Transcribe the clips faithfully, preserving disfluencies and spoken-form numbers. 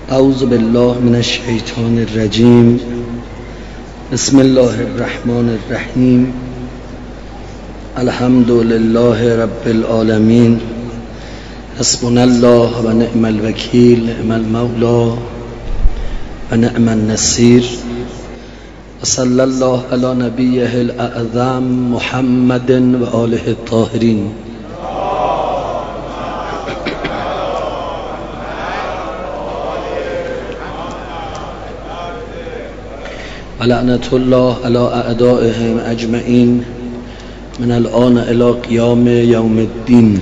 اعوذ بالله من الشیطان الرجیم. بسم الله الرحمن الرحیم. الحمد لله رب العالمین. حسبنا الله و نعم الوکیل، نعم المولا و نعم النصیر. و صلی الله علی نبیه الاعظم محمد و آله الطاهرین. و لعنت الله علی اعدائهم اجمعین من الان الی قیام یوم الدین.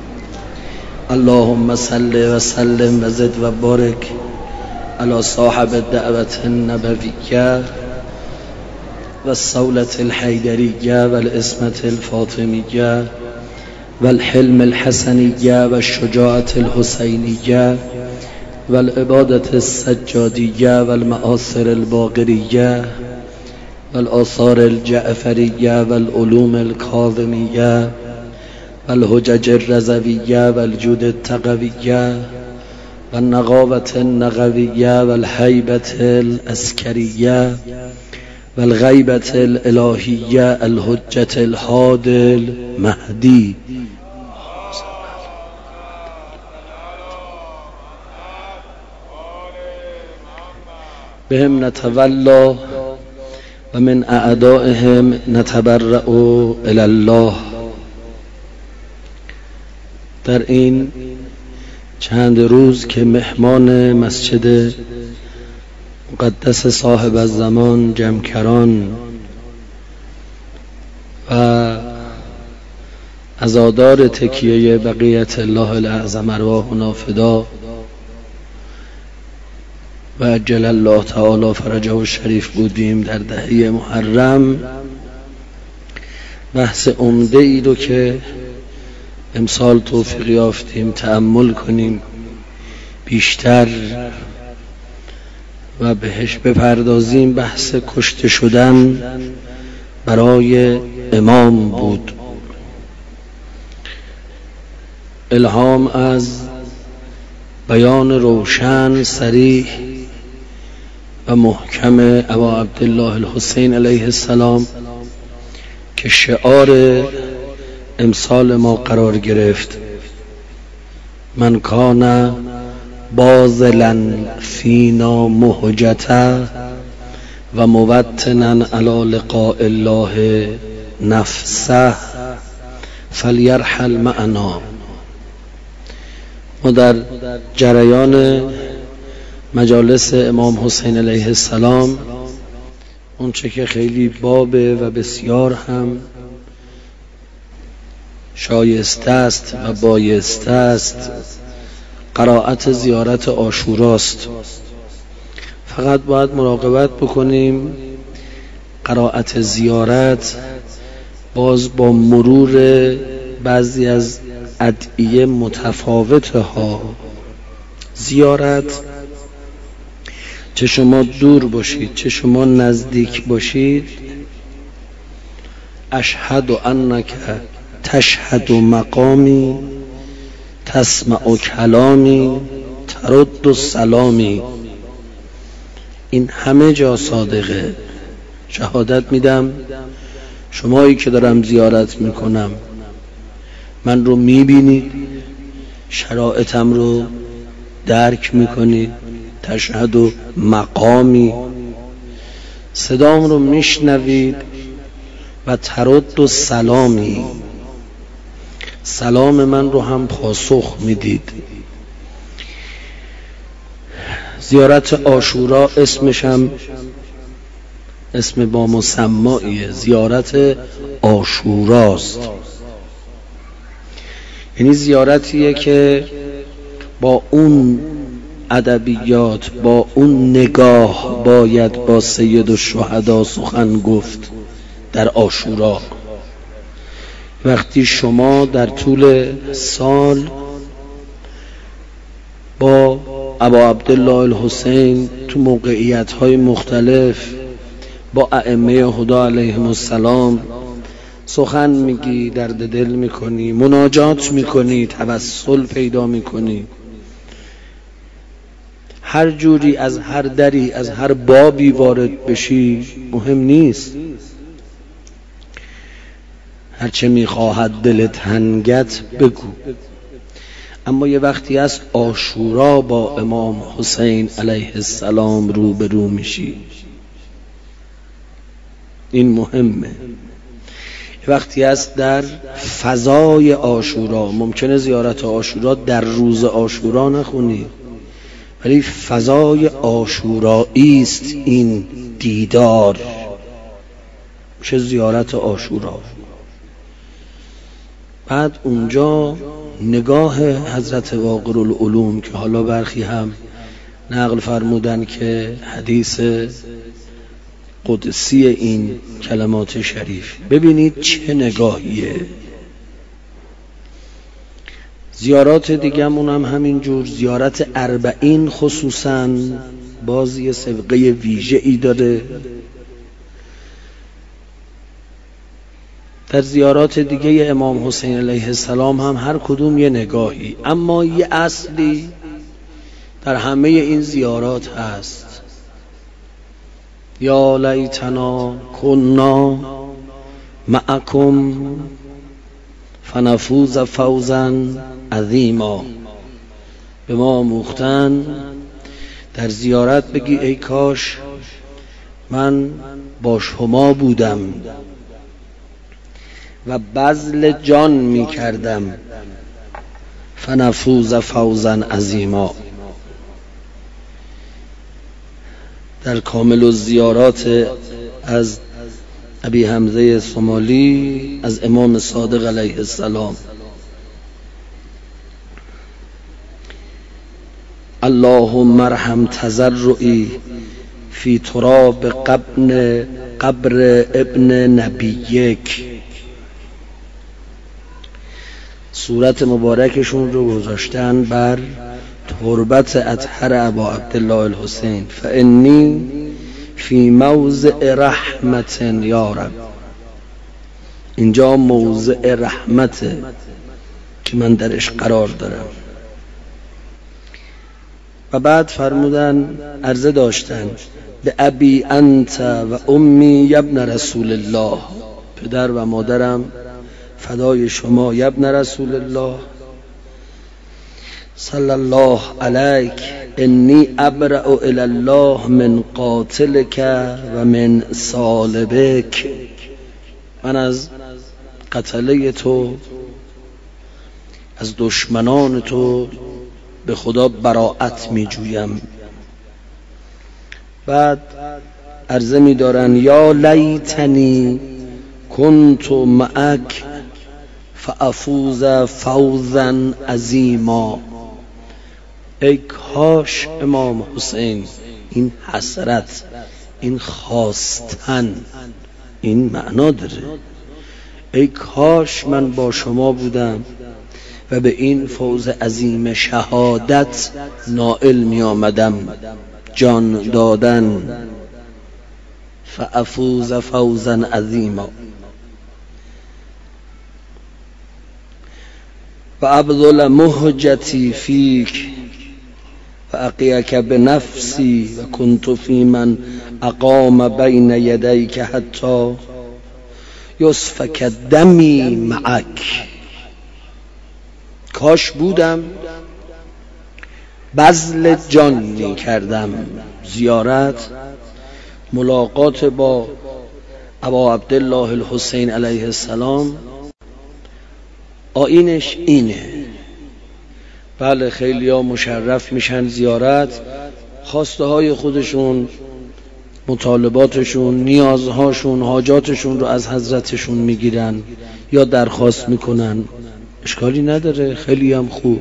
اللهم صل و سلم و زد و بارک علی صاحب الدعوة النبویه و الصولة الحیدریه و العصمة الفاطمیه و الحلم الحسنیه و الشجاعة الحسینیه و العبادة السجادیه و المآثر الباقریه و الآثار الجعفریه و العلوم الکاظمیه و الحجج الرضویه و الجود التقویه و النقاوة النقویه و الهیبة العسکریه و الغیبة الالهیه الحجة الهادی المهدی. بهم نتولا و من اعدائهم نتبرأ الی الله. در این چند روز که مهمان مسجد مقدس صاحب الزمان جمکران و عزادار تکیه بقیت الله الاعظم ارواحنا فدا و عجل الله تعالی فرجه الشریف بودیم در دهه محرم، بحث عمده ای رو که امسال توفیق یافتیم تأمل کنیم بیشتر و بهش بپردازیم. بحث کشته شدن برای امام بود. الهام از بیان روشن صریح و محکم ابا عبدالله الحسین علیه السلام که شعار امسال ما قرار گرفت: من کان باذلا فینا مهجته و موطنا علی لقاء الله نفسه فلیرحل معنا. ما در جریان مجالس امام حسین علیه السلام اون چه که خیلی بابه و بسیار هم شایسته است و بایسته است قرائت زیارت عاشوراست. فقط باید مراقبت بکنیم قرائت زیارت باز با مرور بعضی از ادعیه متفاوته ها. زیارت چه شما دور باشید چه شما نزدیک باشید، اشهد انک تشهد مقامی تسمع کلامی ترد سلامی. این همه جا صادقه. شهادت میدم شمایی که دارم زیارت میکنم من رو میبینید، شرایطم رو درک میکنید، تشهد و مقامی صدام رو میشنوید و ترد و سلامی سلام من رو هم پاسخ میدید. زیارت عاشورا اسمش هم اسم با مسماییه، زیارت عاشوراست. یعنی زیارتیه که با اون ادبیات با اون نگاه باید با سید الشهدا سخن گفت در عاشورا. وقتی شما در طول سال با ابا عبدالله الحسین تو موقعیت‌های مختلف با ائمه هدا علیهم السلام سخن میگی، درد دل میکنی، مناجات میکنی، توسل پیدا میکنی، هر جوری از هر دری از هر بابی وارد بشی مهم نیست، هرچه میخواهد دلت هنگت بگو. اما یه وقتی از عاشورا با امام حسین علیه السلام رو به رو میشی، این مهمه. یه وقتی از در فضای عاشورا، ممکنه زیارت عاشورا در روز عاشورا نخونی، ولی فضای عاشورایی است این دیدار، چه زیارت عاشورا. بعد اونجا نگاه حضرت واقر العلوم که حالا برخی هم نقل فرمودن که حدیث قدسی این کلمات شریف، ببینید چه نگاهیه. زیارات دیگمون هم همینجور، زیارت اربعین خصوصا بازی سبقه ویژه ای داره. در زیارات دیگه امام حسین علیه السلام هم هر کدوم یه نگاهی، اما یه اصلی در همه این زیارات هست: یا لیتنا کنا معکم فنفوز فوزا عظیما. به ما آموختن در زیارت بگی ای کاش من با شما بودم و بذل جان می کردم، فنفوز فوزا عظیما. در کامل الزیارات از ابی حمزه صومالی از امام صادق علیه السلام: اللهم ارحم تضرعی فی تراب قبر قبر ابن نبیک. صورت مبارکشون رو گذاشتن بر تربت اطهر ابا عبدالله الحسین: فانی فی موضع رحمت یا رب. اینجا موضع رحمته که من درش قرار دارم. و بعد فرمودن، عرضه داشتن: به ابی انت و امی ابن رسول الله، پدر و مادرم فدای شما ابن رسول الله، صلی الله علیک، انی ابرأ الی الله من قاتلک و من صالبک. من از قتله تو، از دشمنان تو به خدا براءت می جویم. بعد عرضه می دارن: یا لیتنی کنت معک فافوز فوزا عظیما. ای کاش امام حسین، این حسرت، این خواستن، این معنا داره. ای کاش من با شما بودم و به این فوز عظیم شهادت نائل می آمدم، جان دادن. فافوز فوزا عظیما و ابذل مهجتی فیک و اقیک بنفسی و کنت فی من اقام بین یدیک حتی یسفک دمی معک. کاش بودم، بذل جان می کردم. زیارت، ملاقات با ابا عبدالله الحسین علیه السلام آیینش اینه. بله خیلی ها مشرف میشن زیارت، خواسته های خودشون، مطالباتشون، نیازهاشون، حاجاتشون رو از حضرتشون میگیرن یا درخواست میکنن، اشکالی نداره، خیلی هم خوب.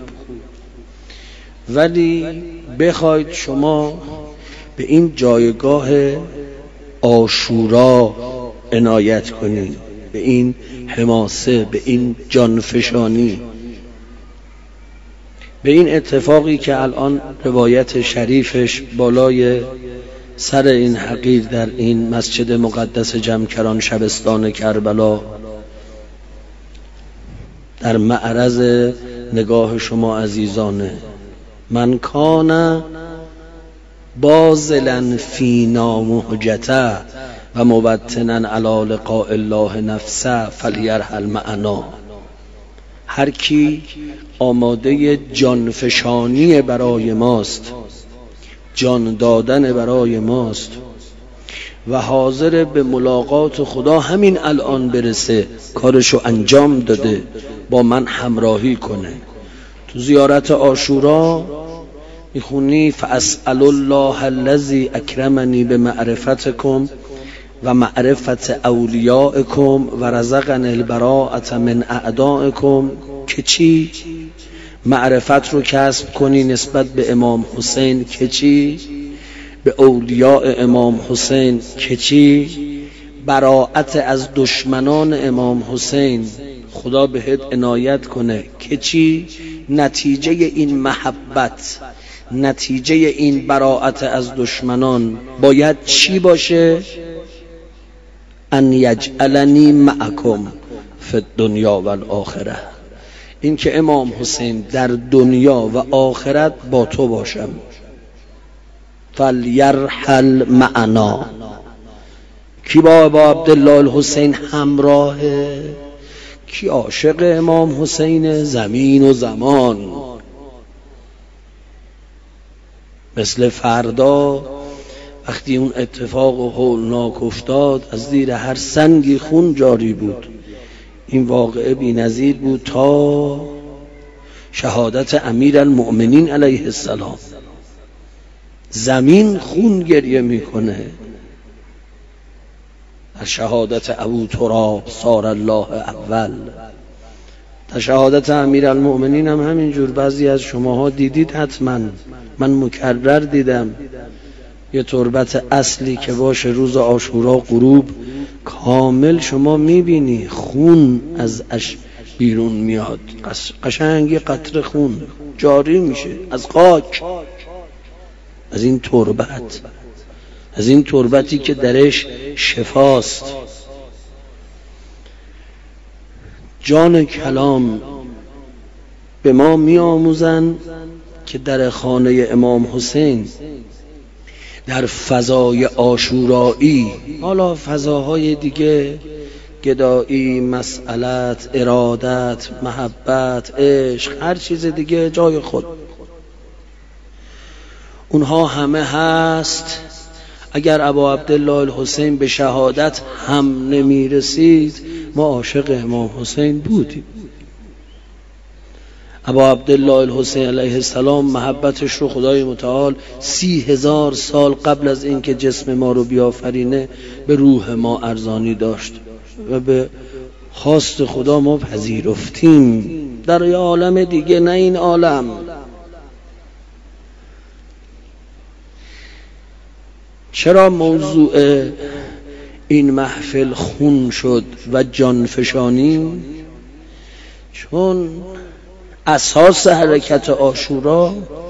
ولی بخواید شما به این جایگاه عاشورا عنایت کنید، به این حماسه، به این جانفشانی، به این اتفاقی که الان روایت شریفش بالای سر این حقیر در این مسجد مقدس جمکران شبستان کربلا در معرض نگاه شما عزیزانه: من کان بازلا فینا مهجته و مبتنا علی لقاء الله نفسه فلیرحل معنا. هر کی آماده جانفشانی برای ماست، جان دادن برای ماست و حاضر به ملاقات خدا همین الان برسه، کارشو انجام داده، با من همراهی کنه. تو زیارت عاشورا میخونی فاسأل الله الذی اکرمنی بمعرفتکم و معرفت اولیائکم و رزقنی البراءة من اعدائکم، که چی؟ معرفت رو کسب کنی نسبت به امام حسین، که چی؟ به اولیاء امام حسین، که چی؟ براءت از دشمنان امام حسین خدا بهت عنایت کنه، که چی؟ نتیجه این محبت، نتیجه این براءت از دشمنان باید چی باشه؟ ان یجعلنی معکم فی الدنیا و الاخره، این که امام حسین در دنیا و آخرت با تو باشم. فلیرحل معنا. کی با ابا عبدالله الحسین همراهه؟ کی عاشق امام حسین زمین و زمان؟ مثل فردا وقتی اون اتفاق و هولناک افتاد، از زیر هر سنگی خون جاری بود. این واقعه بی‌نظیر بود تا شهادت امیر المؤمنین علیه السلام. زمین خون گریه میکنه. در شهادت ابو تراب صار الله اول. در شهادت امیر المؤمنین هم همینجور. بعضی از شماها دیدید حتما، من مکرر دیدم، یه تربت اصلی که باشه روز عاشورا غروب کامل شما میبینی خون از اش بیرون میاد، قشنگ قطره خون جاری میشه از خاک، از این تربت، از این تربتی که درش شفاست. جان کلام به ما میآموزن که در خانه امام حسین در فضای عاشورایی، حالا فضاهای دیگه گدایی، مسئلت، ارادت، محبت، عشق، هر چیز دیگه جای خود، اونها همه هست. اگر ابا عبدالله الحسین به شهادت هم نمی رسید، ما عاشق امام حسین بودیم. ابا عبدالله الحسین علیه السلام محبتش رو خدای متعال سی هزار سال قبل از اینکه جسم ما رو بیافرینه به روح ما ارزانی داشت و به خواست خدا ما پذیرفتیم در یه عالم دیگه، نه این عالم. چرا موضوع این محفل خون شد و جانفشانی؟ چون اساس حرکت عاشورا،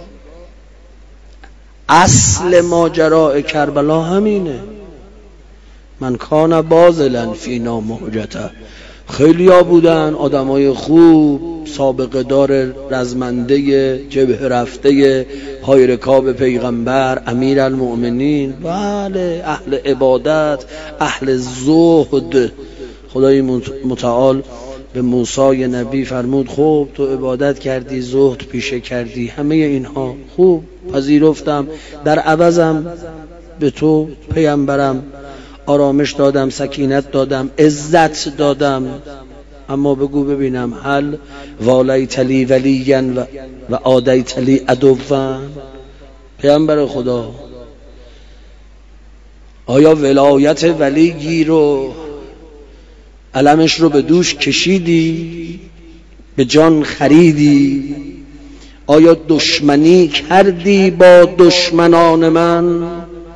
اصل ماجرای کربلا همینه. من کان بازلا فینا مهجته. خیلی ها بودن آدمای خوب، سابقه دار، رزمنده، جبهه رفته، پای رکاب پیغمبر، امیر المؤمنین، بله، اهل عبادت، اهل زهد. خدای متعال به موسی نبی فرمود خب تو عبادت کردی، زهد پیشه کردی، همه اینها خوب پذیرفتم، در عوضم به تو پیامبرم آرامش دادم، سکینت دادم، عزت دادم. اما بگو ببینم هل والیت لی ولیا و, و آدیت لی عدوا؟ پیامبر خدا، آیا ولایت ولیگی رو، علمش رو به دوش کشیدی، به جان خریدی؟ آیا دشمنی کردی با دشمنان من؟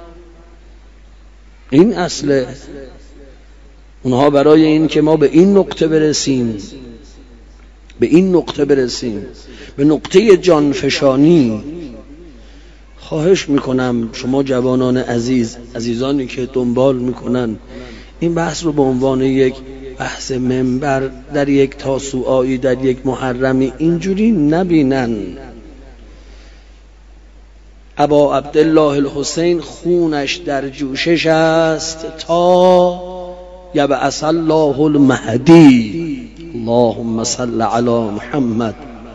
این اصله. اونها برای این که ما به این نقطه برسیم، به این نقطه برسیم، به نقطه جانفشانی، خواهش میکنم شما جوانان عزیز، عزیزانی که دنبال میکنن این بحث رو به عنوان یک بحث منبر در یک تاسوعایی، در یک محرمی، اینجوری نبینن. ابا عبدالله الحسین خونش در جوشش است تا یبعث الله المهدی. اللهم صل علی محمد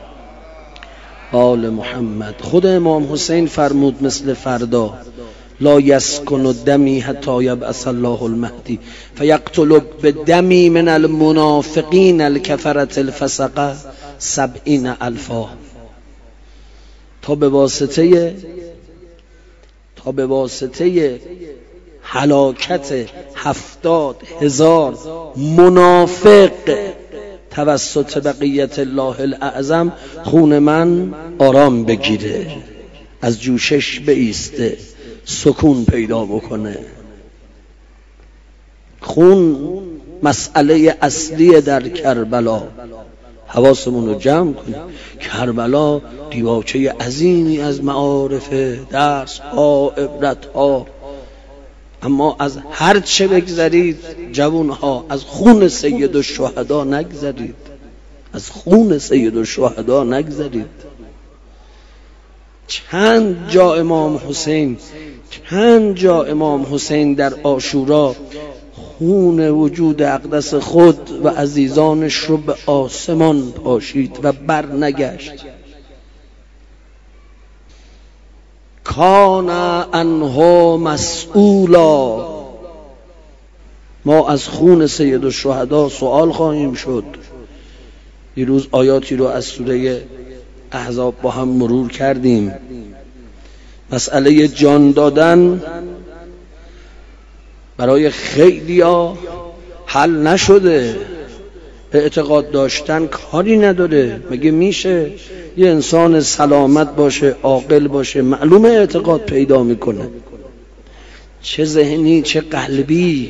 آل محمد. خود امام حسین فرمود مثل فردا لا یسکن دمی حتی یبعث الله المهدی فیقتل بدمی من المنافقین الکفرة الفسقه سبعین الفا. تا به واسطه تا به واسطه هلاکت هفتاد هزار منافق توسط بقیت الله الاعظم خون من آرام بگیره، از جوشش بایسته، سکون پیدا بکنه. خون مسئله اصلی در کربلا. حواسمون رو جمع کنیم. کربلا دیباچه عظیمی از معارف، درس ها، عبرت ها. اما از هر چه بگذرید جوان ها، از خون سید الشهدا نگذرید، از خون سید الشهدا نگذرید. چند جا امام حسین چند جا امام حسین در عاشورا خون وجود اقدس خود و عزیزانش رو به آسمان پاشید و بر نگشت. کان عنه مسئولا. ما از خون سید الشهدا سوال خواهیم شد. دیروز آیاتی رو از سوره احزاب با هم مرور کردیم. مسئله جان دادن برای خیلیا حل نشده. اعتقاد داشتن کاری نداره. مگه میشه یه انسان سلامت باشه، عاقل باشه، معلومه اعتقاد پیدا میکنه، چه ذهنی چه قلبی.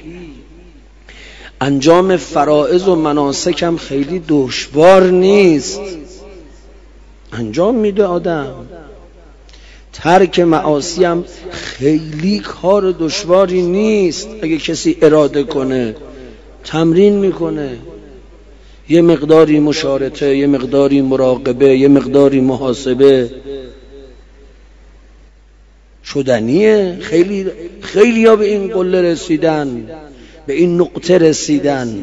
انجام فرائض و مناسک هم خیلی دشوار نیست، انجام میده آدم. ترک معاصی هم خیلی کار دشواری نیست. اگه کسی اراده کنه، تمرین میکنه، یه مقداری مشارطه، یه مقداری مراقبه، یه مقداری محاسبه شدنیه. خیلی خیلی ها به این قله رسیدن، به این نقطه رسیدن.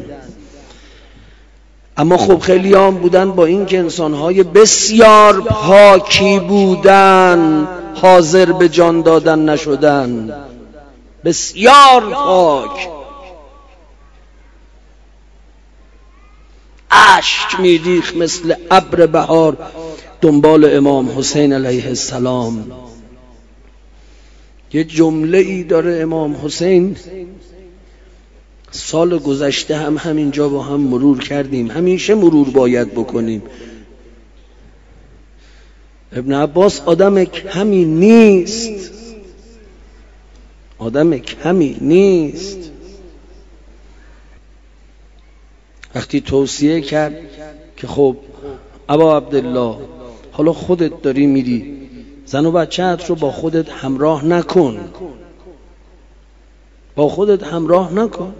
اما خب خیلی هم بودن با این که انسانهای بسیار پاکی بودن حاضر به جان دادن نشدن. بسیار پاک، اشک میریخت مثل ابر بهار دنبال امام حسین علیه السلام. یه جمله ای داره امام حسین، سال گذشته هم همینجا با هم مرور کردیم، همیشه مرور باید بکنیم. ابن عباس آدم کمی نیست، آدم کمی نیست. وقتی توصیه کرد که خب ابا عبدالله حالا خودت داری میری، زن و بچه‌ات رو با خودت همراه نکن، با خودت همراه نکن.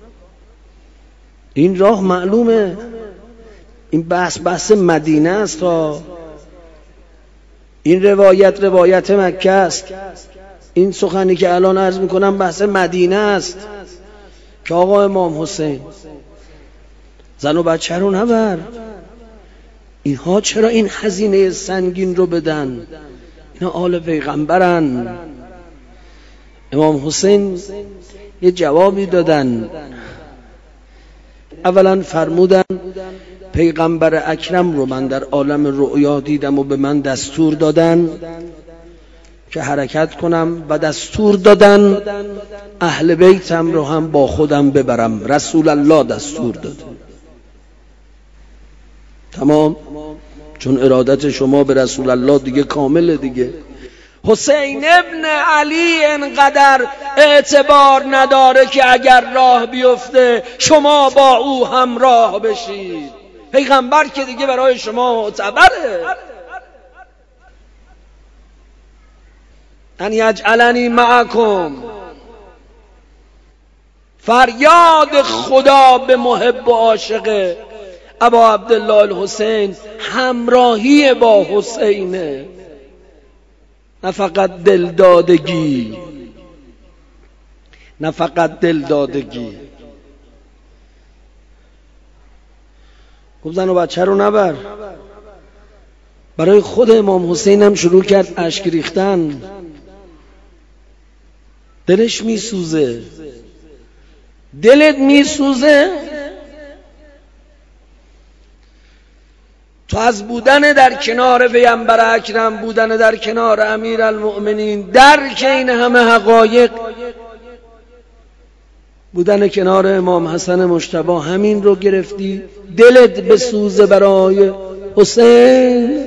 این راه معلومه، این بحث بحث مدینه است ها. این روایت روایت مکه است. این سخنی که الان عرض میکنم بحث مدینه است که آقا امام حسین زن و بچه رو نبر. اینها چرا این هزینه سنگین رو بدن؟ اینا آل پیغمبرن. امام حسین یه جوابی دادن. اولا فرمودن پیغمبر اکرم رو من در عالم رؤیا دیدم و به من دستور دادن که حرکت کنم و دستور دادن اهل بیتم رو هم با خودم ببرم. رسول الله دستور داد. تمام، چون ارادت شما به رسول الله دیگه کامله دیگه. حسین ابن علی انقدر اعتبار نداره که اگر راه بیفته شما با او همراه بشید. پیغمبر که دیگه برای شما معتبره. ان یجعلنی معکم. فریاد خدا به محب و عاشق ابا عبدالله الحسین همراهی با حسینه. نه فقط دلدادگی، نه فقط دلدادگی. گفت زن و بچه رو نبر. برای خود امام حسین هم شروع کرد اشک ریختن. دلش میسوزه، دلت میسوزه. تو از بودن در کنار پیامبر اکرم، بودن در کنار امیرالمؤمنین، درک این همه حقایق، بودن کنار امام حسن مجتبی، همین رو گرفتی دلت بسوزه برای حسین.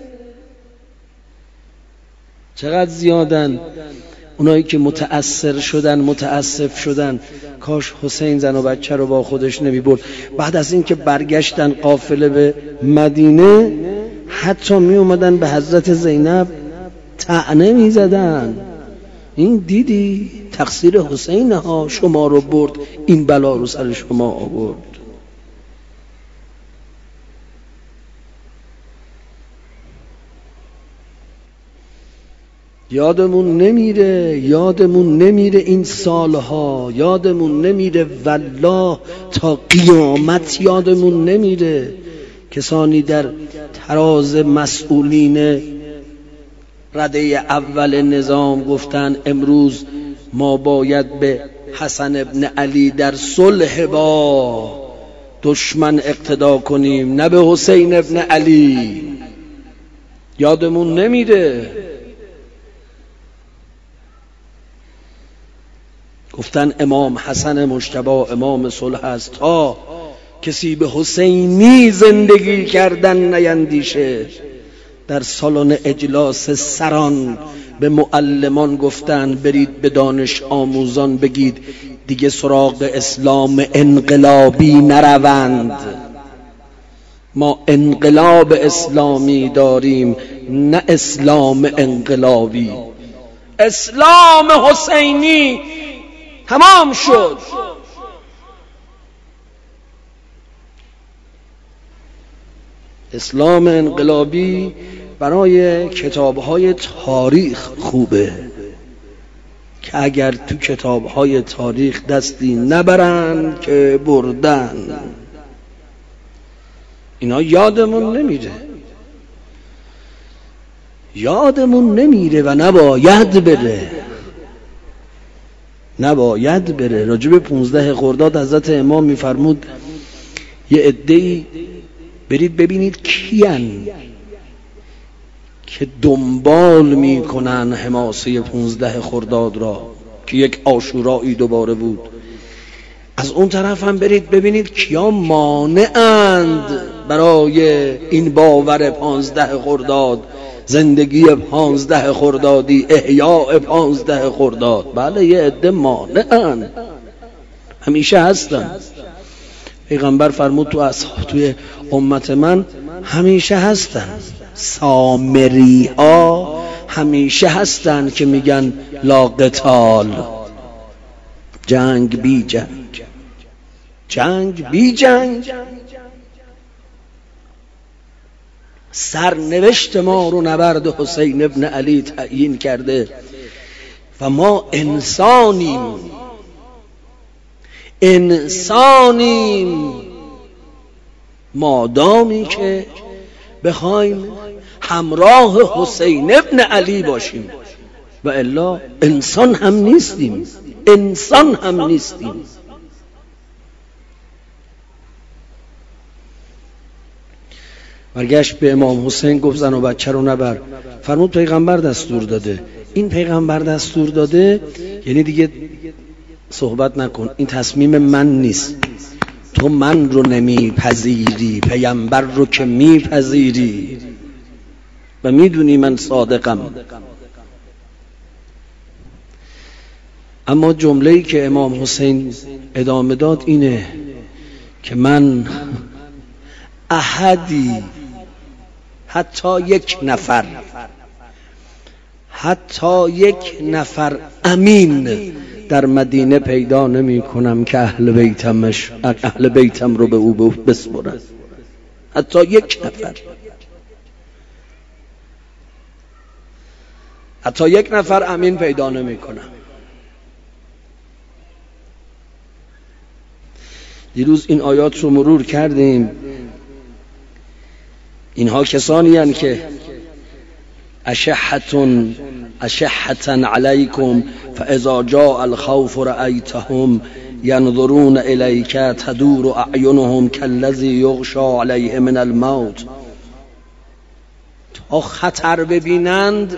چقدر زیادن اونایی که متأثر شدن، متاسف شدن کاش حسین زن و بچه رو با خودش نمی برد. بعد از اینکه برگشتن قافله به مدینه، حتی می اومدن به حضرت زینب طعنه می زدن. این دیدی تقصیر حسین ها، شما رو برد، این بلا رو سر شما آورد. یادمون نمیره، یادمون نمیره این سالها، یادمون نمیره والله تا قیامت یادمون نمیره. کسانی در تراز مسئولین رده اول نظام گفتن امروز ما باید به حسن ابن علی در صلح با دشمن اقتدا کنیم، نه به حسین ابن علی. یادمون نمیره. گفتن امام حسن مجتبی امام صلح است، تا کسی به حسینی زندگی کردن نیندیشه. در سالن اجلاس سران به معلمان گفتن برید به دانش آموزان بگید دیگه سراغ اسلام انقلابی نروند، ما انقلاب اسلامی داریم نه اسلام انقلابی. اسلام حسینی تمام شد. اسلام انقلابی برای کتاب‌های تاریخ خوبه که اگر تو کتاب‌های تاریخ دستی نبرن که بردن. اینا یادمون نمیره، یادمون نمیره و نباید بره، نباید بره. راجب پونزده خرداد حضرت امام میفرمود یه عده‌ای برید ببینید کیان که دنبال میکنن حماسه پونزده خرداد را که یک عاشورایی دوباره بود. از اون طرف هم برید ببینید کیا مانعند برای این باور پانزده خرداد، زندگی پانزده خردادی، احیاء پانزده خرداد. بله یه عده مانعند، همیشه هستن. پیغمبر فرمود تو اصحاب توی امت من همیشه هستن. سامری ها همیشه هستن که میگن لا قتال، جنگ بی جنگ، جنگ بی جنگ. سرنوشت ما رو نبرد حسین ابن علی تعیین کرده و ما انسانیم، انسانیم مادامی که بخوایم همراه حسین ابن علی باشیم، و الا انسان هم نیستیم، انسان هم نیستیم. برگشت به امام حسین گفت زن و بچه رو نبر. فرمود پیغمبر دستور داده. این پیغمبر دستور داده یعنی دیگه صحبت نکن، این تصمیم من نیست. تو من رو نمیپذیری، پیغمبر رو که میپذیری و میدونی من صادقم. اما جمله‌ای که امام حسین ادامه داد اینه که من احدی، حتی یک نفر، حتی یک نفر امین در مدینه پیدا نمی کنم که اهل بیتمش اهل بیتم رو به او بسپرن. حتی یک نفر. حتی یک نفر امین پیدا نمی کنم. دیروز این آیات رو مرور کردیم. اینها کسانی هستند که اشحتون اشحتا علیکم فاذا جاء الخوف رأیتهم ینظرون الیک تدور اعینهم کالذی یغشی علیه من الموت. تا خطر ببینند،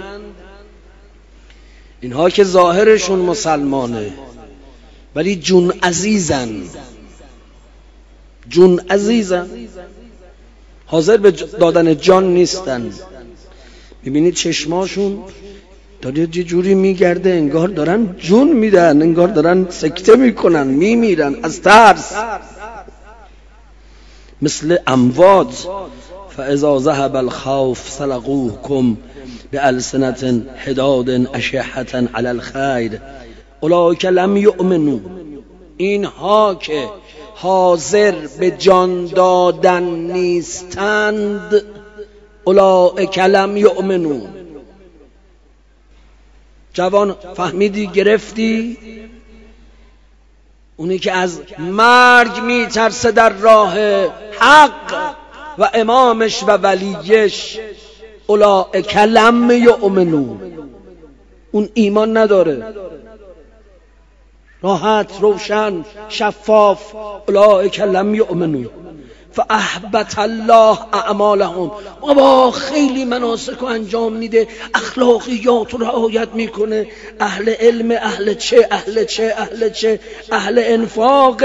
اینها که ظاهرشون مسلمانه ولی جون عزیزن، جون عزیزن، حاضر به دادن جان نیستن. میبینید چشماشون داره یه جوری میگرده انگار دارن جون میدن، انگار دارن سکته میکنن، میمیرن از ترس، مثل اموات. فاذا ذهب الخوف سلقوكم بألسنة حداد اشحة على الخیر اولئک لم یؤمنوا. اینها که حاضر به جان دادن نیستند، اولئک لم یؤمنوا. جوان فهمیدی؟ گرفتی؟ اونی که از مرگ میترسه در راه حق و امامش و ولیش، اولئک لم یؤمنوا، اون ایمان نداره. راحت، روشن، شفاف، اولئک لم یؤمنوا فاحبط الله اعمالهم. بابا خیلی مناسک انجام میده، اخلاقیات رو رعایت میکنه، اهل علم، اهل چه اهل چه اهل چه اهل انفاق.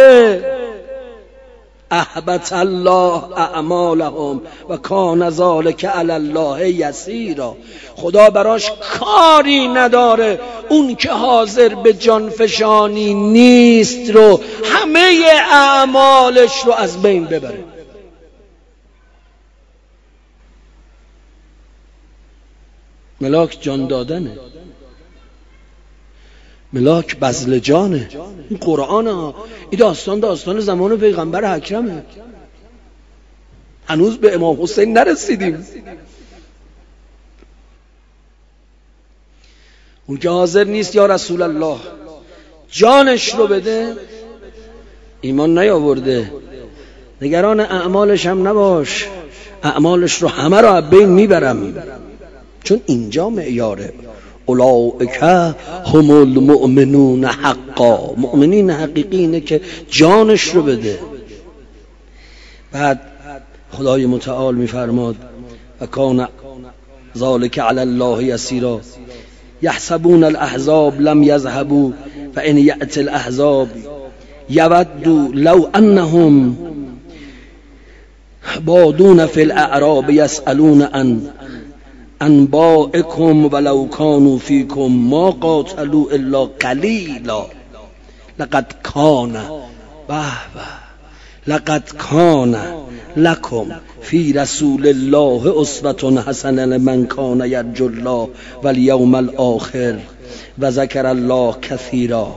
احبط الله اعمالهم و کان ذلک علی الله یسیرا. خدا براش کاری نداره اون که حاضر به جان فشانی نیست رو همه اعمالش رو از بین ببره. ملاک جان دادنه، ملاک بذل جانه. این قرآن ها، این داستان داستان زمان پیغمبر اکرمه. هنوز به امام حسین نرسیدیم. اون که حاضر نیست یا رسول الله جانش رو بده، ایمان نیاورده. نگران اعمالش هم نباش، اعمالش رو همه رو از بین میبرم، چون اینجا معیاره. اولئک هم المؤمنون حقا. مؤمنین حقیقی اینه که جانش رو بده. بعد خدای متعال میفرماد و کان ذلک علی الله یسیرا. یحسبون الاحزاب لم یذهبوا فان یأتی الاحزاب یودوا لو انهم بادون فی الاعراب یسألون عن انبائکم ولو کانوا فیکم ما قاتلوا الا قلیلا. لقد کان به به لقد کان لکم فی رسول الله اسوة حسنة لمن کان یرجو الله والیوم الاخر و ذکر الله کثیرا.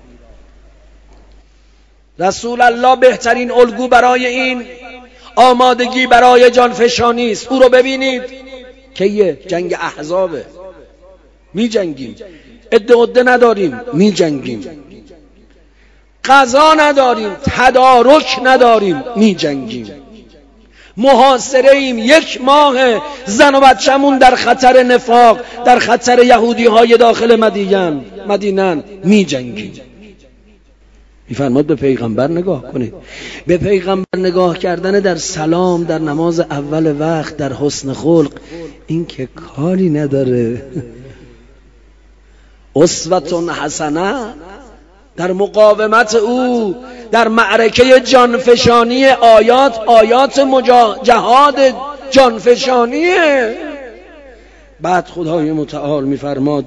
رسول الله بهترین الگو برای این آمادگی برای جانفشانی است. او رو ببینید که جنگ احزابه، می جنگیم، عده عده نداریم، می جنگیم، قضا نداریم، تدارک نداریم، می جنگیم، محاصره ایم. یک ماه زن و بچه‌مون در خطر نفاق، در خطر یهودی های داخل مدینه مدینن، می جنگیم. میفرماد به پیغمبر نگاه کنید. به پیغمبر نگاه کردن در سلام، در نماز اول وقت، در حسن خلق، این که کاری نداره. اسوة حسنه در مقاومت او در معرکه جانفشانی آیات، آیات جهاد جانفشانیه. بعد خدای متعال میفرماد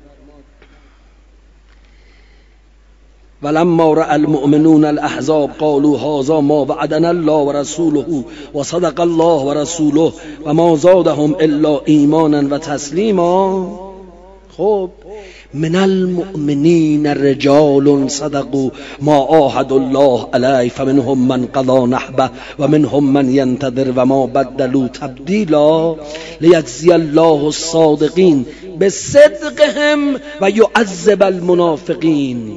ولما رأى المؤمنون الاحزاب قالوا هذا ما وعدنا الله ورسوله وصدق الله ورسوله وما زادهم الا ایمانا و تسلیما. خب من المؤمنین رجال صدقوا ما عاهدوا الله علیه فمنهم من قضى نحبه ومنهم من ينتظر وما بدلوا تبدیلا لیجزی الله الصادقین بصدقهم و یعذب المنافقین.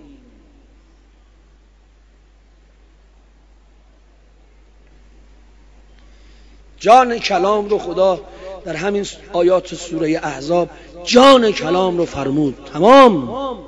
جان کلام رو خدا در همین آیات سوره احزاب جان کلام رو فرمود. تمام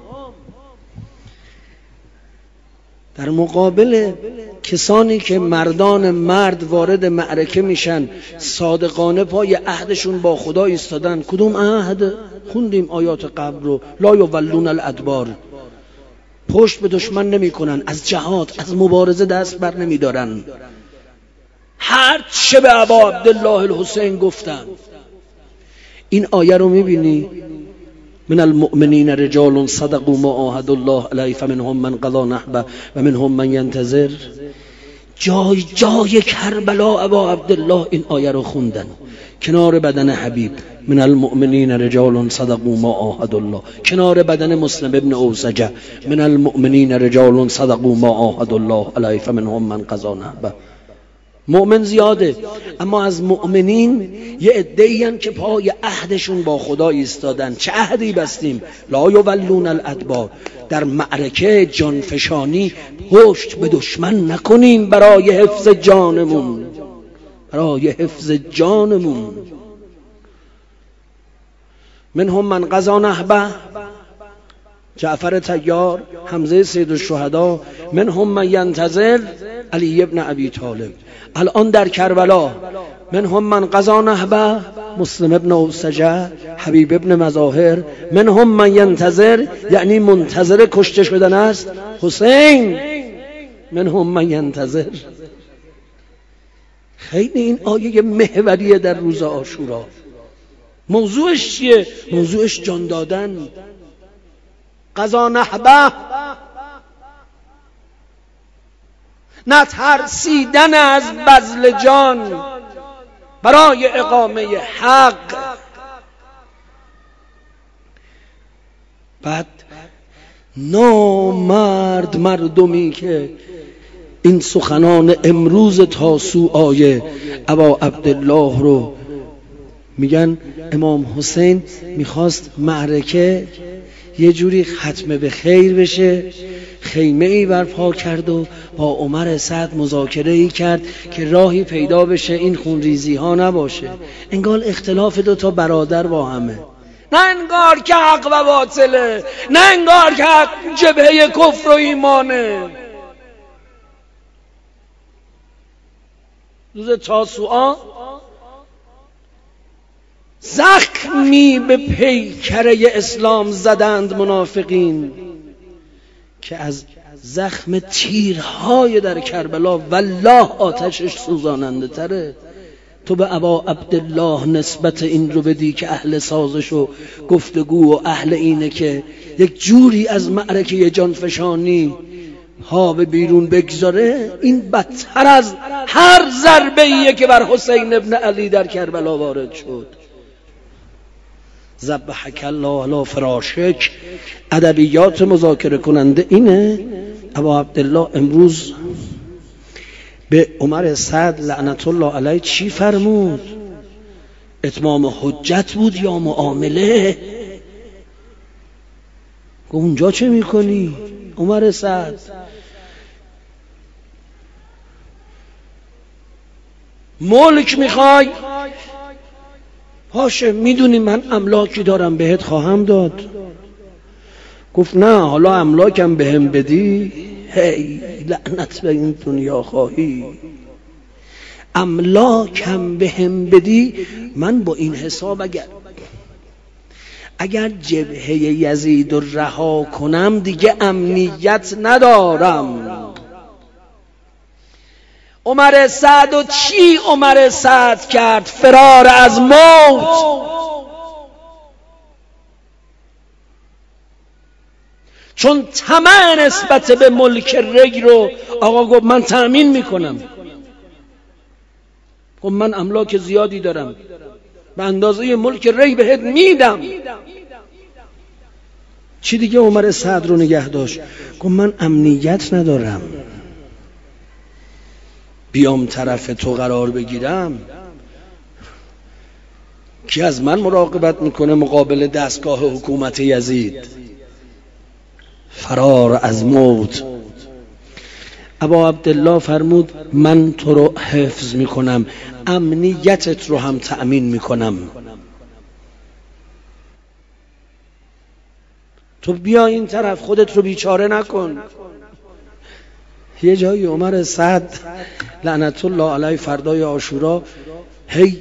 در مقابل کسانی که مردان مرد وارد معرکه میشن، صادقانه پای عهدشون با خدا ایستادن. کدوم عهد؟ خوندیم آیات قبل رو. لا یولون الادبار، پشت به دشمن نمی کنن، از جهاد از مبارزه دست بر نمی دارن. هر چه به ابا عبدالله الحسین گفتن. این آیه رو میبینی؟ من المؤمنین رجال صدقوا ما عاهدوا الله علیه فمنهم من قضی نحبه و منهم من ینتظر. جای جای کربلا ابا عبدالله این آیه رو خوندن کنار بدن حبیب. من المؤمنین رجال صدقوا ما عاهدوا الله، کنار بدن مسلم ابن اوسجه. من المؤمنین رجال صدقوا ما عاهدوا الله علیه فمنهم من قضی نحبه. مؤمن زیاده، اما از مؤمنین یه عده‌ای ان که پای عهدشون با خدا ایستادن. چه عهدی بستیم؟ لا یولون الادبار. در معرکه جانفشانی پشت به دشمن نکنیم برای حفظ جانمون، برای حفظ جانمون. منهم من قضی نحبه، جعفر طیار، حمزه سید الشهدا. منهم من ینتظر، علی ابن ابی طالب. الان در کربلا منهم من قضی نحبه، مسلم ابن اوسجه، حبیب ابن مظاهر. منهم من ینتظر یعنی منتظر کشته شدن است، حسین. منهم من ینتظر. خیلی این آیه محوریه در روز عاشورا. موضوعش چیه؟ موضوعش جان دادن. قضی نحبه، نترسیدن از بذل جان برای اقامه حق. بعد نامرد مردمی که این سخنان امروز تاسو آیه ابا عبدالله رو میگن امام حسین میخواست معرکه یه جوری ختم به خیر بشه، خیمه ای برپا کرد و با عمر سعد مذاکره ای کرد که راهی پیدا بشه این خونریزی ها نباشه. انگار اختلاف دو تا برادر با همه، نه انگار که حق و باطله، نه انگار که حق جبهه کفر و ایمانه. روز تاسوعا زخمی به پیکره اسلام زدند منافقین که از زخم تیرهای در کربلا والله آتشش سوزاننده تره. تو به ابا عبدالله نسبت این رو بدی که اهل سازش و گفتگو و اهل اینه که یک جوری از معرکه جانفشانی ها به بیرون بگذاره، این بدتر از هر ضربه‌ایه که بر حسین ابن علی در کربلا وارد شد. ذبحک الله علی فراشک. ادبیات مذاکره کننده اینه. ابا عبدالله امروز به عمر سعد لعنت الله علیه چی فرمود؟ اتمام حجت بود یا معامله؟ گفت اونجا چه میکنی عمر سعد؟ ملک میخوای؟ باشه، میدونی من املاکی دارم بهت خواهم داد. گفت نه، حالا املاکم بهم بدی؟ هی لعنت به این دنیا خواهی. املاکم بهم بدی، من با این حساب اگر اگر جبهه یزید رو رها کنم دیگه امنیت ندارم. عمر سعد و چی عمر سعد کرد؟ فرار از موت. چون طمع نسبت به ملک ری رو آقا گفت من تأمین میکنم. گفت من املاک زیادی دارم، به اندازه ملک ری بهت میدم. چی دیگه عمر سعد رو نگه داشت؟ گفت من امنیت ندارم، بیام طرف تو قرار بگیرم کی از من مراقبت میکنه مقابل دستگاه حکومت یزید؟ فرار از موت. ابا عبدالله فرمود من تو رو حفظ میکنم، امنیتت رو هم تأمین میکنم. تو بیا این طرف، خودت رو بیچاره نکن. یه جایی عمر سعد لعنت الله علیه فردای عاشورا هی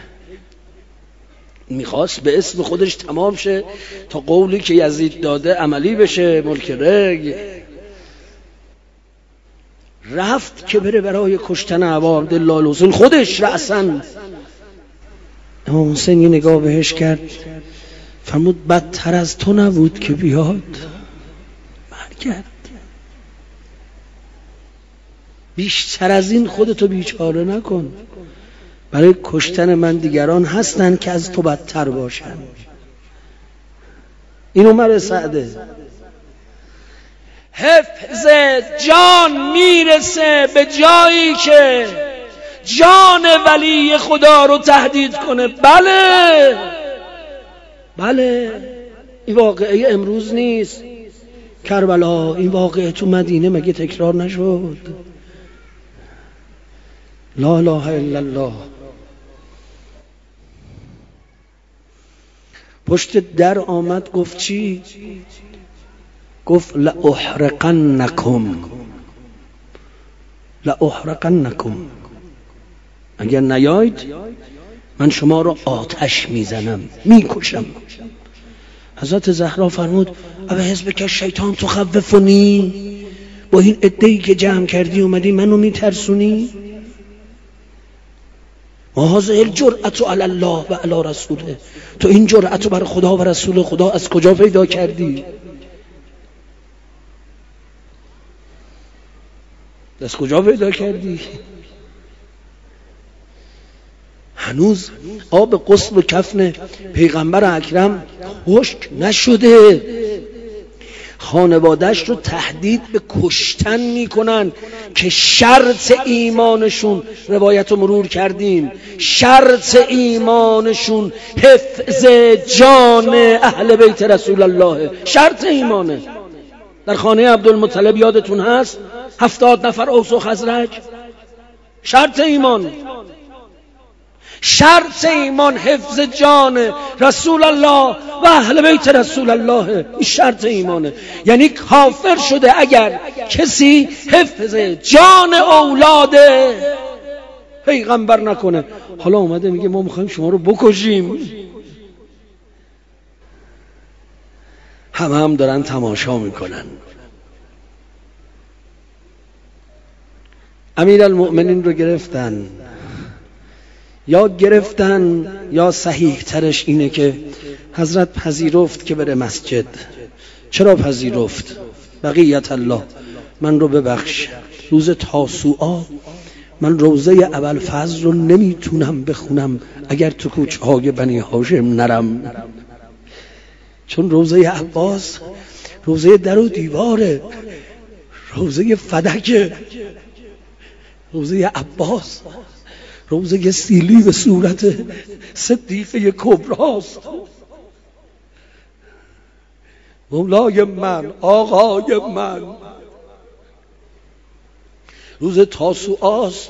میخواست به اسم خودش تمام شه تا قولی که یزید داده عملی بشه، ملک رگ. رفت که بره برای کشتن ابا عبدالله الحسین خودش رأسن. امام حسین یه نگاه بهش کرد، فرمود بدتر از تو نبود که بیاد؟ برگرد، بیشتر از این خودتو بیچاره نکن. برای کشتن من دیگران هستن که از تو بدتر باشن. این عمر سعده. حفظ جان میرسه به جایی که جان ولی خدا رو تهدید کنه. بله بله، این واقعه امروز نیست. کربلا، این واقعه تو مدینه مگه تکرار نشد؟ لا اله الا الله. پشت در آمد گفت چی؟ گفت لأحرقنکم لأحرقنکم، اگر نیاید من شما رو آتش میزنم، میکشم. حضرت زهرا فرمود اوه حزب که شیطان تو خوفونی، با این عده‌ای که جمع کردی اومدی منو میترسونی. ما هذه الجرأت علی الله و علی رسوله، تو این جرأت رو برای خدا و رسول خدا از کجا پیدا کردی؟ از کجا پیدا کردی؟ هنوز آب غسل و کفن پیغمبر اکرم خشک نشده، خانوادهش رو تهدید به کشتن میکنن که شرط ایمانشون، روایت رو مرور کردیم، شرط ایمانشون حفظ جان اهل بیت رسول الله. شرط ایمانه. در خانه عبدالمطلب یادتون هست هفتاد نفر اوس و خزرج، شرط ایمان. شرط ایمان حفظ جان رسول الله و اهل بیت رسول الله. این شرط ایمانه. یعنی کافر شده اگر کسی حفظ جان اولاد پیغمبر نکنه. حالا اومده میگه ما میخوایم شما رو بکشیم. همه هم دارن تماشا میکنن. امیرالمؤمنین رو گرفتن، یا گرفتن یا صحیح ترش اینه که حضرت پذیرفت که بره مسجد. چرا پذیرفت؟ بقیت الله من رو ببخش، روز تاسوعا من روزه ابوالفضل رو نمیتونم بخونم اگر تو کوچه های بنی هاشم نرم، چون روزه عباس روزه در و دیواره، روزه فدکه. روزه عباس روزه سیلی به صورت صدیقه کبراست. مولای من، آقای من. روز تاسوعاست.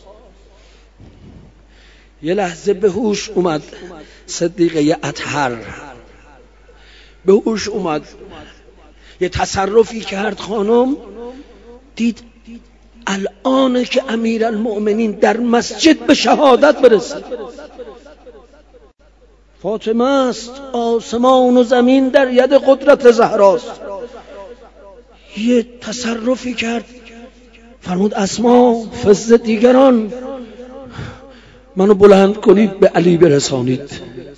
یه لحظه به هوش اومد صدیقه اطهر، به هوش اومد، یه تصرفی کرد خانم، دید الان که امیرالمؤمنین در مسجد به شهادت برسه. فاطمه است، آسمان و زمین در ید قدرت زهراست. یه تصرفی کرد، فرمود اسما فز دیگران منو بلند کنید به علی برسانید.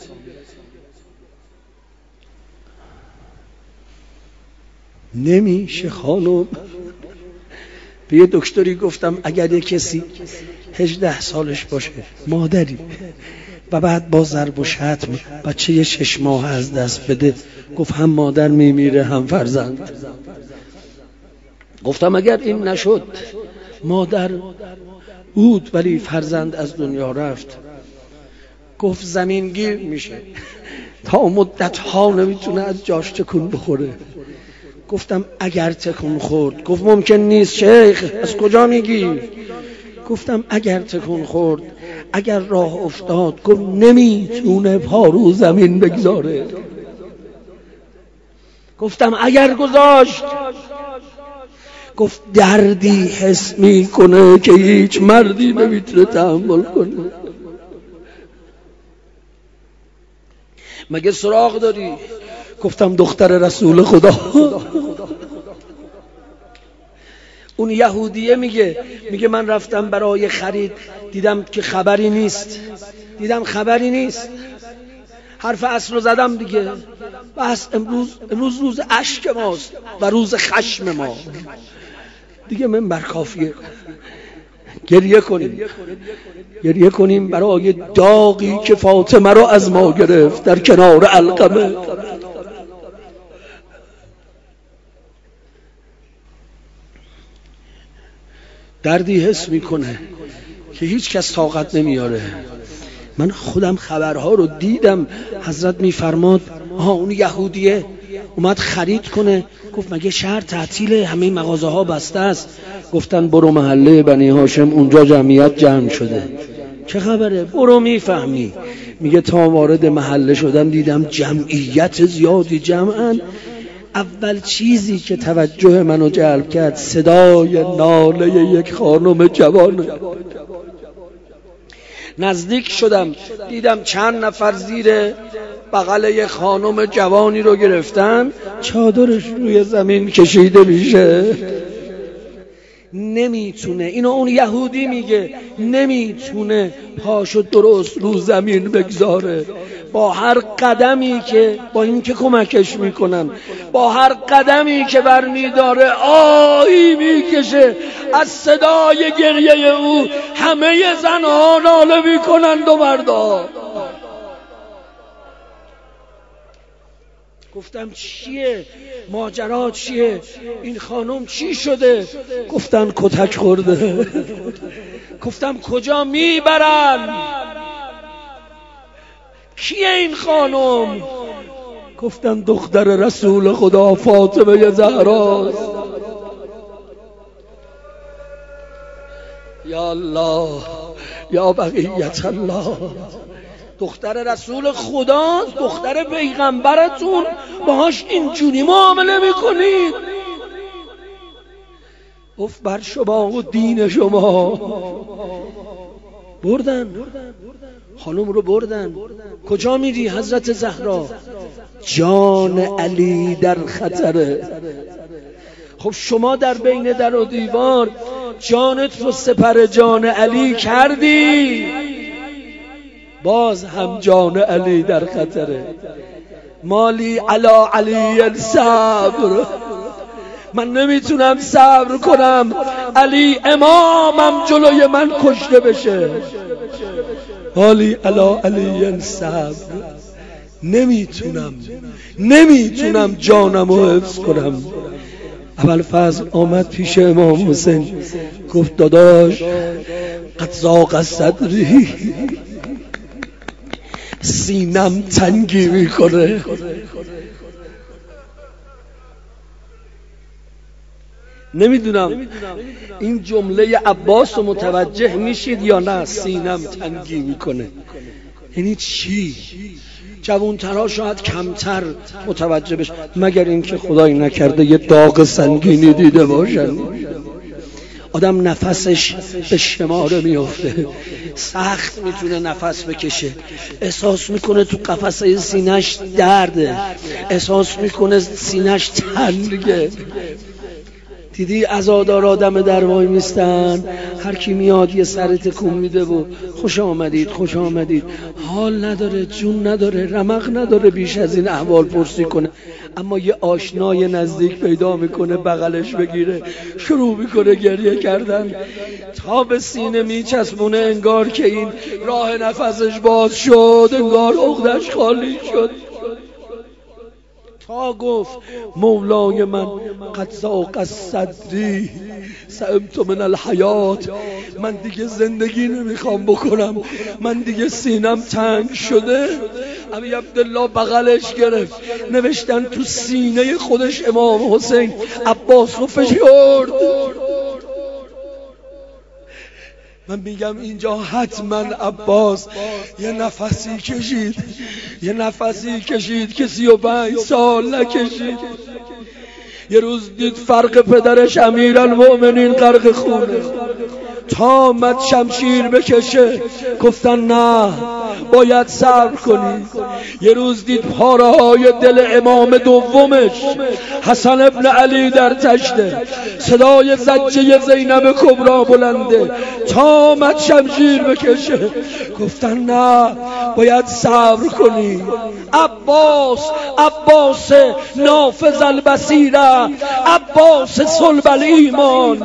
نمیشه خانم. به یه دکتری گفتم اگر یه کسی هجده سالش باشه، مادری، و بعد با ضرب و شتم بچه یه شش ماه از دست بده، گفت هم مادر میمیره هم فرزند. گفتم اگر این نشد، مادر بود ولی فرزند از دنیا رفت، گفت زمین گیر میشه، تا مدت ها نمیتونه از جاش تکون بخوره. گفتم اگر تکون خورد؟ گفت ممکن نیست شیخ، از کجا میگی؟ گفتم اگر تکون خورد، اگر راه افتاد، گفت نمیتونه پا رو زمین بگذاره. گفتم اگر گذاشت؟ گفت دردی حس میکنه که هیچ مردی نمیتونه تحمل کنه. مگه سراغ داری؟ گفتم دختر رسول خدا. اون یهودیه میگه میگه من رفتم برای خرید، دیدم که خبری نیست، دیدم خبری نیست. حرف اصل رو زدم دیگه. بس امروز امروز روز اشک ماست و روز خشم ما دیگه. منبر کافیه. گریه کنیم، گریه کنیم برای داغی که فاطمه رو از ما گرفت در کنار علقمه. دردی حس میکنه که هیچ کس طاقت نمیاره. من خودم خبرها رو دیدم. حضرت میفرماد آها اون یهودیه اومد خرید کنه، گفت مگه شهر تعطیله، همه مغازه ها بسته است؟ گفتن برو محله بنی هاشم، اونجا جمعیت جمع شده. چه خبره؟ برو میفهمی. میگه تا وارد محله شدم دیدم جمعیت زیادی جمعن. اول چیزی که توجه منو جلب کرد صدای ناله یک خانم جوان. نزدیک شدم دیدم چند نفر زیر بغل یک خانم جوانی رو گرفتن، چادرش روی زمین کشیده میشه. نمیتونه، اینو اون یهودی میگه، نمیتونه پاشو درست رو زمین بگذاره. با هر قدمی که با این که کمکش میکنن، با هر قدمی که برمیداره آهی میکشه. از صدای گریه او همه زنها ناله میکنند و مردا. گفتم چیه؟ ماجرا چیه؟ این خانم چی شده؟ گفتن کتک خورده. گفتم کجا میبرن؟ کیه این خانم؟ گفتن دختر رسول خدا فاطمه زهراست. یا الله یا بقیت الله. دختر رسول خدا، دختر پیغمبرتون، باهاش اینجوری معامله میکنید؟ اف بر شما و دین شما. بردن خانم رو بردن. کجا میری حضرت زهرا؟ جان علی در خطره. خب شما در بین در و دیوار جانت رو سپر جان علی کردی، باز هم جان علی در خطره. مالی علا علی صبر، من نمیتونم صبر کنم علی امامم جلوی من کشته بشه. مالی علا علی صبر، نمیتونم نمیتونم جانم رو حفظ کنم. ابوالفضل آمد پیش امام حسین گفت داداش قد ضاق صدری، سینم تنگی میکنه. نمیدونم این جمله عباس رو متوجه میشید یا نه؟ سینم تنگی میکنه یعنی چی؟ جوانترها شاید کمتر متوجه بشه، مگر اینکه خدای نکرده یه داغ سنگینی دیده باشن. آدم نفسش به شماره میفته، سخت میتونه نفس بکشه، احساس میکنه تو قفسه سینه‌اش درده، احساس میکنه سینه‌اش تنگه. دیدی عزادار آدم در وای میستن، هر کی میاد یه سر تکون میده و خوش آمدید خوش آمدید، حال نداره، جون نداره، رمق نداره بیش از این احوال پرسی کنه. اما یه آشنای نزدیک پیدا میکنه بغلش بگیره، شروع میکنه گریه کردن، تا به سینه میچسبونه انگار که این راه نفسش باز شد، انگار عقدش خالی شد. تا گفت مولای من قد ضاق الصدری سئمت من الحیات، من دیگه زندگی نمیخوام بکنم، من دیگه سینم تنگ شده. ابی عبدالله بغلش گرفت، نوشتن تو سینه خودش امام حسین عباس رو فشرد. من میگم اینجا حتما عباس یه نفسی کشید، یه نفسی کشید که سی و پنج سال نکشید. یه روز دید فرق پدرش امیرالمؤمنین غرق خونه، تا آمد شمشیر بکشه گفتن نه باید صبر کنی. یه روز دید پاره های دل امام دومش حسن ابن علی در تشته، صدای زجه زینب کبرا بلنده، تا آمد شمشیر بکشه گفتن نه باید صبر کنی. عباس، عباس نافذ البصیره، عباس صلب الایمان.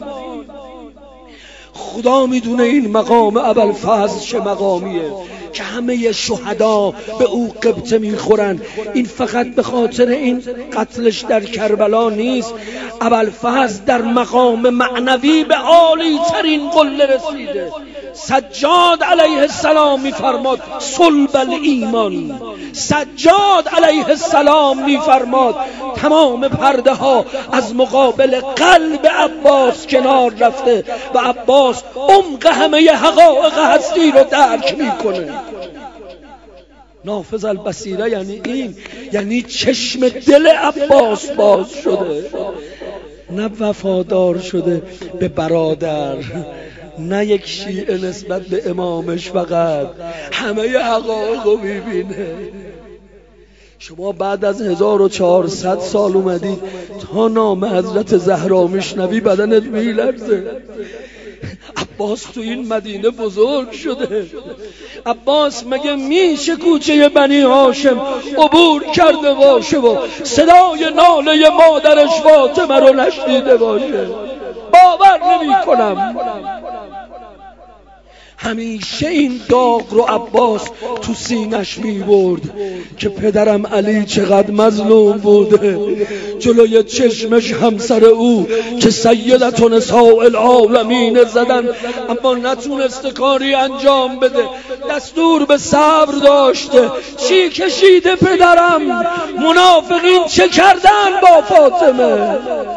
خدا میدونه این مقام ابوالفضل چه مقامیه که همه شهدا به او قبطه میخورن. این فقط به خاطر این قتلش در کربلا نیست، ابوالفضل در مقام معنوی به عالی ترین قله رسیده. سجاد علیه السلام میفرماد صلب الایمان، سجاد علیه السلام میفرماد تمام پرده ها از مقابل قلب عباس کنار رفته و عباس عمق همه حقایق هستی رو درک میکنه. نافذ البصیره یعنی این، یعنی چشم دل عباس باز شده، نه وفادار شده به برادر، نه یک شیعه نسبت به امامش، فقط همه حقایق رو میبینه. شما بعد از هزار و چهارصد سال اومدید تا نام حضرت زهرا میشنوی بدنت میلرزه. عباس تو این مدینه بزرگ شده. عباس مگه میشه کوچه بنی هاشم عبور کرده باشه و صدای ناله مادرش فاطمه رو نشنیده باشه؟ باور نمی کنم. همیشه این داغ رو عباس تو سینش می برد که پدرم علی چقدر مظلوم بوده، جلوی چشمش همسر او که سیدت نساء العالمین زدن اما نتونسته کاری انجام بده، دستور به صبر داشته. چی کشیده پدرم؟ منافقین چه کردن با فاطمه؟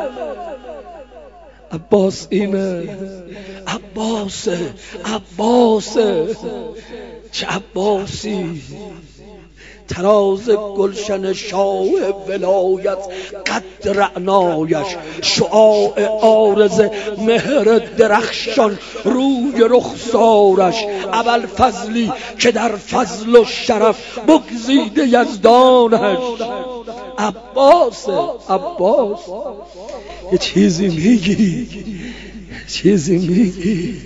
عباس اینه، عباس، عباس، چه عباسی. تراز گلشن شاه ولایت قد رعنایش، شعاع عارض مهر درخشان روی رخسارش، ابوالفضلی که در فضل و شرف بگزیده یزدانش. عباس، عباس یه چیزی میگی، چیزی میگی.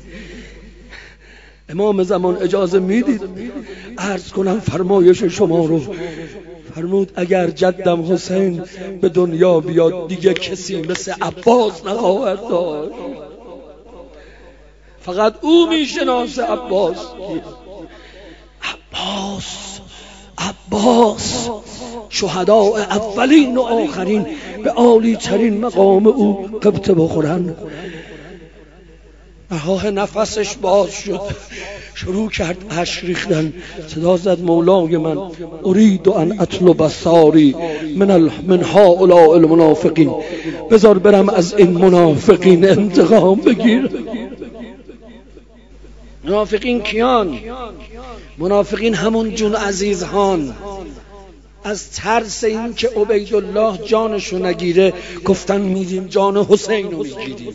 امام زمان اجازه میدید عرض کنم فرمایش شما رو؟ فرمود اگر جدم حسین به دنیا بیاد دیگه کسی مثل عباس نخواهد داشت. فقط او میشناسه عباس. عباس، عباس شهداء اولین و آخرین به عالی ترین مقام او قبطه بخورن. راه نفسش باز شد، شروع کرد اشک ریختن. صدا زد مولای من ارید ان اطلب الثاری من ال... من هؤلاء المنافقین، بذار برم از این منافقین انتقام بگیر. منافقین کیان؟ منافقین همون جون عزیزهان. از ترس این که عبیدالله جانشو نگیره گفتن میدیم جان حسین رو میگیریم.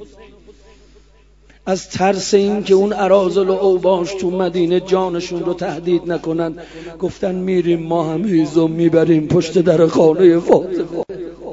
از ترس این که اون اراذل و اوباش تو مدینه جانشون رو تهدید نکنن گفتن میریم ما هم هیزم میبریم پشت در خانه فاطمه.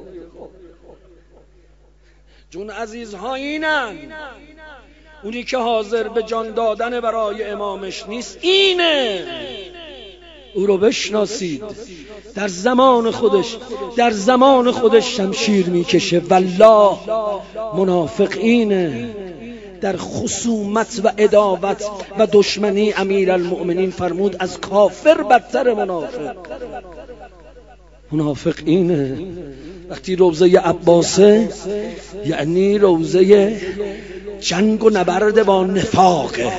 جون عزیزها اینن. اونی که حاضر به جان دادن برای امامش نیست اینه. او رو بشناسید. در زمان خودش در زمان خودش شمشیر میکشه. والله منافق اینه. در خصومت و عداوت و دشمنی امیرالمؤمنین فرمود از کافر بدتر منافق. منافق اینه. وقتی روضه عباسه یعنی روضه جنگ و نبرد با نفاقه.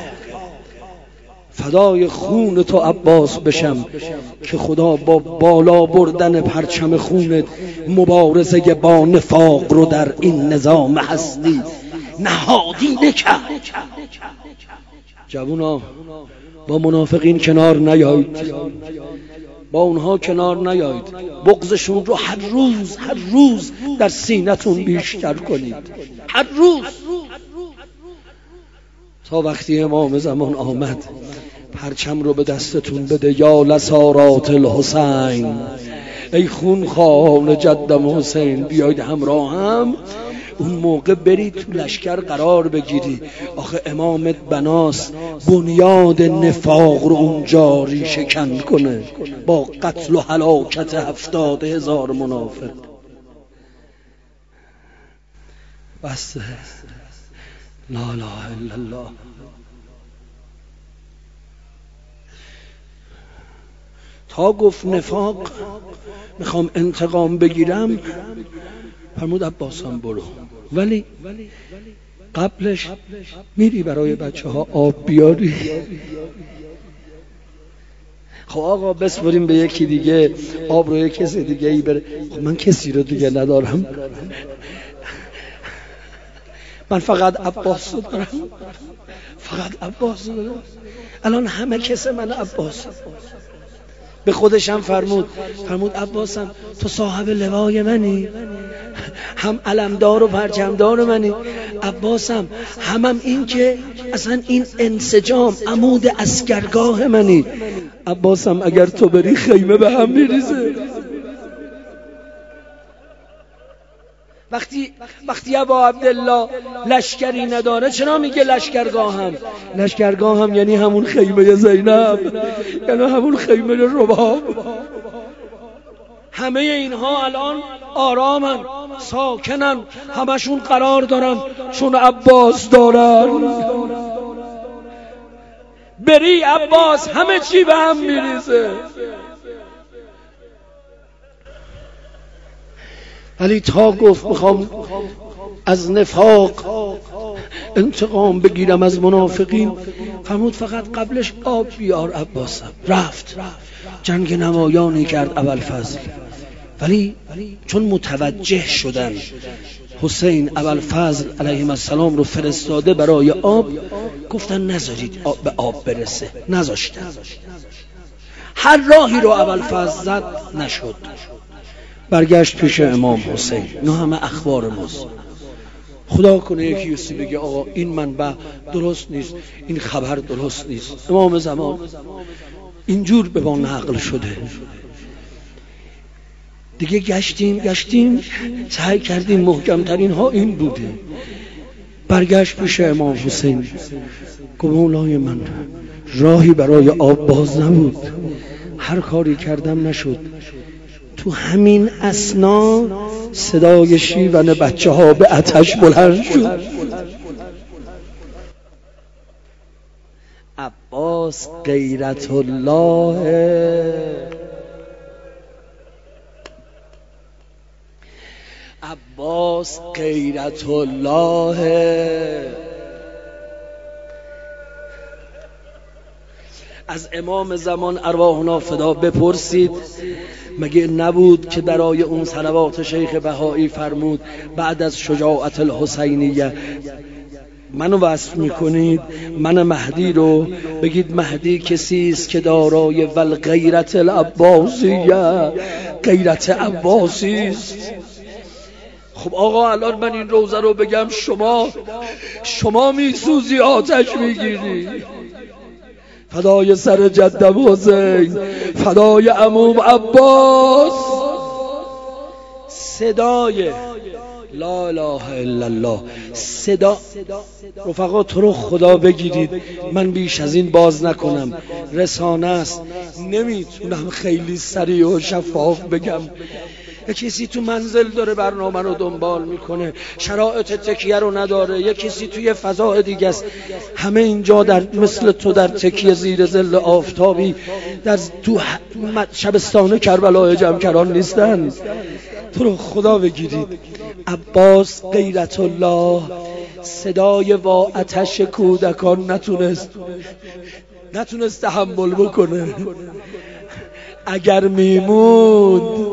فدای خون تو عباس بشم که خدا با بالا بردن پرچم خونت مبارزه با نفاق رو در این نظام هستی نهادینه کرد. جوونا با منافقین کنار نیایید، با اونها کنار نیایید، بغضشون رو هر روز هر روز در سینه‌تون بیشتر کنید، هر روز، تا وقتی امام زمان آمد پرچم رو به دستتون بده. یا لسارات الحسین، ای خونخوار جدم حسین، بیاید همراه هم اون موقع برید تو لشکر قرار بگیری. آخه امامت بناست بنیاد نفاق رو اونجا ریشه کن کنه با قتل و هلاکت هفتاد هزار منافق. بس لا اله الا الله. تا گفت نفاق میخوام انتقام بگیرم، فرمود عباسم برو، ولی قبلش میری برای بچه ها آب بیاری؟ خب آقا بسپریم به یکی دیگه، آب رو یک کسی دیگه ای بره. خب من کسی رو دیگه ندارم، من فقط عباس رو دارم، فقط عباس رو دارم. الان همه کس من عباس. به خودشم فرمود فرمود عباسم تو صاحب لوای منی، هم علمدار و پرچمدار منی. عباسم همم این که اصلا این انسجام عمود اسکرگاه منی. عباسم اگر تو بری خیمه به هم میریزه. وقتی وقتی ابا عبدالله لشکری نداره چرا میگه لشکرگاهم؟ لشکرگاهم یعنی همون خیمه زینب، یعنی همون خیمه رباب. همه اینها الان آرامن، ساکنن، همشون قرار دارن چون عباس دارن. بری عباس همه چی به هم میریزه. ولی تا گفت میخوام از نفاق انتقام بگیرم از منافقین، فرمود فقط قبلش آب بیار. عباسم رفت جنگ نمایانی کرد ابوالفضل، ولی چون متوجه شدن حسین ابوالفضل علیه السلام رو فرستاده برای آب، گفتن نذارید آب به آب برسه. نذاشتن. هر راهی رو ابوالفضل زد نشد. برگشت پیش امام حسین. نه همه اخبار ماست. خدا کنه یکی یسی بگه آقا این منبع درست نیست، این خبر درست نیست. امام زمان اینجور به ما نقل شده. دیگه گشتیم گشتیم سعی کردیم محکمترین ها این بوده. برگشت پیش امام حسین، گفت مولای من راهی برای آب باز نبود، هر کاری کردم نشد. تو همین اثنا صدای شیون بچه ها به آتش بلند شد. عباس غیرت الله، عباس غیرت الله. از امام زمان ارواحنا فدا بپرسید، مگه نبود که درای اون صلوات شیخ بهایی فرمود بعد از شجاعت الحسینیه منو وصف میکنید، من مهدی رو بگید مهدی کسی است که دارای والغیرت العباسیه، غیرت عباسی است. خب آقا الان من این روزه رو بگم شما شما میسوزی، آتش میگیری. فدای سر جدم حسین، فدای عموم عباس. صدای لا اله الا الله، صدا رفقا تو رو خدا بگیرید، من بیش از این باز نکنم، رسانه است، نمیتونم خیلی سریع و شفاف بگم. یه کسی تو منزل داره برنامه رو دنبال میکنه، شرایط تکیه رو نداره. یه کسی توی فضای دیگه است. همه اینجا در مثل تو در تکیه زیر ظل آفتابی در تو شبستان کربلای جمکران نیستن. تو رو خدا بگیرید. عباس غیرت الله صدای وا آتش کودکان نتونست نتونست تحمل بکنه. اگر میموند